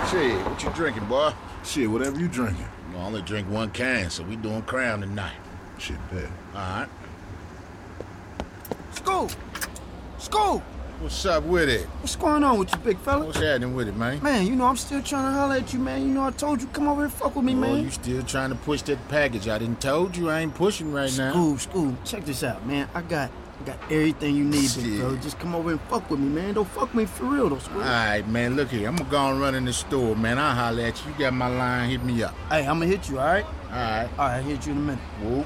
Shit, what you drinking, boy? Shit, whatever you drinking. I only drink one can, so we doing Crown tonight. Shit, bet. All right. School! What's up with it? What's going on with you, big fella? What's happening with it, man? Man, you know I'm still trying to holler at you, man. You know I told you come over and fuck with me, man. You still trying to push that package. I didn't told you I ain't pushing right now. School, check this out, man. I got everything you need, big fella. Just come over and fuck with me, man. Don't fuck with me for real, though, swear. All right, man, look here. I'm gonna go and run in the store, man. I'll holler at you. You got my line. Hit me up. Hey, I'm gonna hit you, all right? All right. All right, I'll hit you in a minute. Whoop.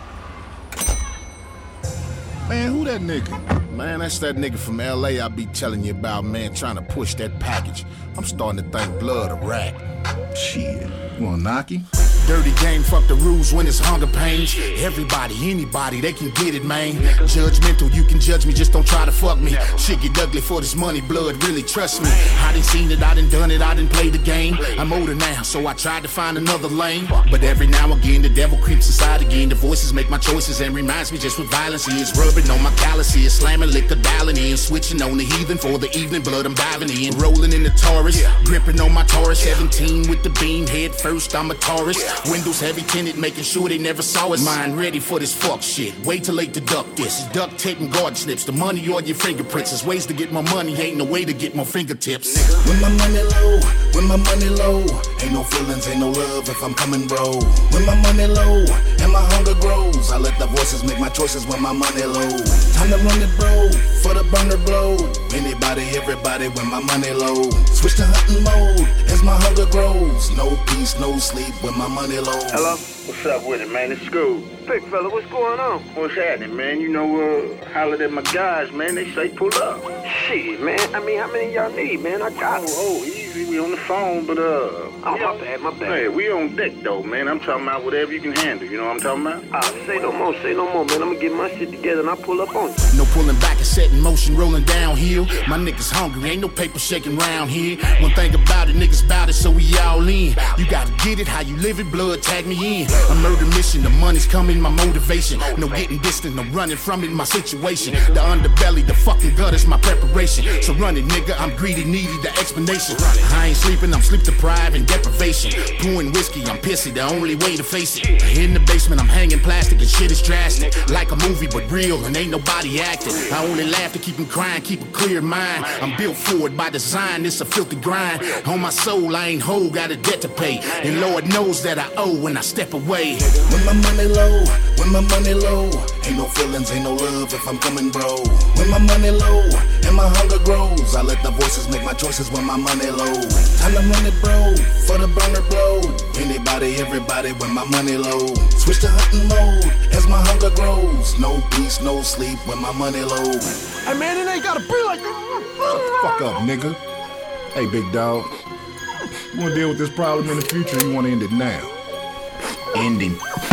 Man, who that nigga? Man, that's that nigga from L.A. I be telling you about, man, trying to push that package. I'm starting to think blood a rat. Shit. You wanna knock him? Dirty game, fuck the rules when it's hunger pains. Everybody, anybody, they can get it, man. Judgmental, you can judge me, just don't try to fuck me. Shit get ugly for this money, blood, really trust me. I done seen it, I done done it, I done played the game. I'm older now, so I tried to find another lane. But every now and again, the devil creeps inside again. The voices make my choices and reminds me just what violence is. Rubbing on my calluses, slamming liquor, dialing in. Switching on the heathen for the evening, blood I'm diving in. Rolling in the Taurus, gripping on my Taurus. 17 with the beam, head first, I'm a Taurus. Windows heavy tinted, making sure they never saw us. Mind ready for this fuck shit. Way too late to duck this. Duct tape and guard slips. The money or your fingerprints. There's ways to get more money, ain't no way to get more fingertips. When my money low, ain't no feelings, ain't no love if I'm coming, bro. When my money low and my hunger grows, I let the voices make my choices when my money low. Time to run it, bro, for the burner blow. Anybody, everybody, when my money low. Switch to hunting mode as my hunger grows. No peace, no sleep when my money low. Hello? What's up with it, man? It's School. Big fella, what's going on? What's happening, man? You know, hollered at my guys, man. They say pull up. Shit, man. I mean, how many y'all need, man? I got Easy. We on the phone, but, my bad. Hey, we on deck, though, man. I'm talking about whatever you can handle. You know what I'm talking about? Say no more, man. I'm gonna get my shit together and I'll pull up on you. No pulling back and set in motion, rolling downhill. My niggas hungry, ain't no paper shaking round here. One thing about it, niggas bout it, so we all in. You gotta get it, how you live it, blood, tag me in. A murder mission, the money's coming, my motivation. No getting distant, no running from it, my situation. The underbelly, the fucking gutter's my preparation. So run it, nigga, I'm greedy, needy, the explanation. I ain't sleeping, I'm sleep deprived and deprivation. Pouring whiskey, I'm pissy, the only way to face it. In the basement, I'm hanging plastic and shit is drastic. Like a movie, but real, and ain't nobody acting. I only laugh to keep them crying, keep a clear mind. I'm built for it by design, it's a filthy grind. On my soul, I ain't whole, got a debt to pay. And Lord knows that I owe when I step away. When my money low, ain't no feelings, ain't no love if I'm coming, bro. When my money low and my hunger grows, I let the voices make my choices when my money low. Time to run it, bro, for the burner blow. Anybody, everybody, when my money low. Switch to hunting mode as my hunger grows. No peace, no sleep when my money low. Hey, man, it ain't gotta be like that. Shut the fuck up, nigga. Hey, big dog. You wanna deal with this problem in the future or you wanna end it now? End him.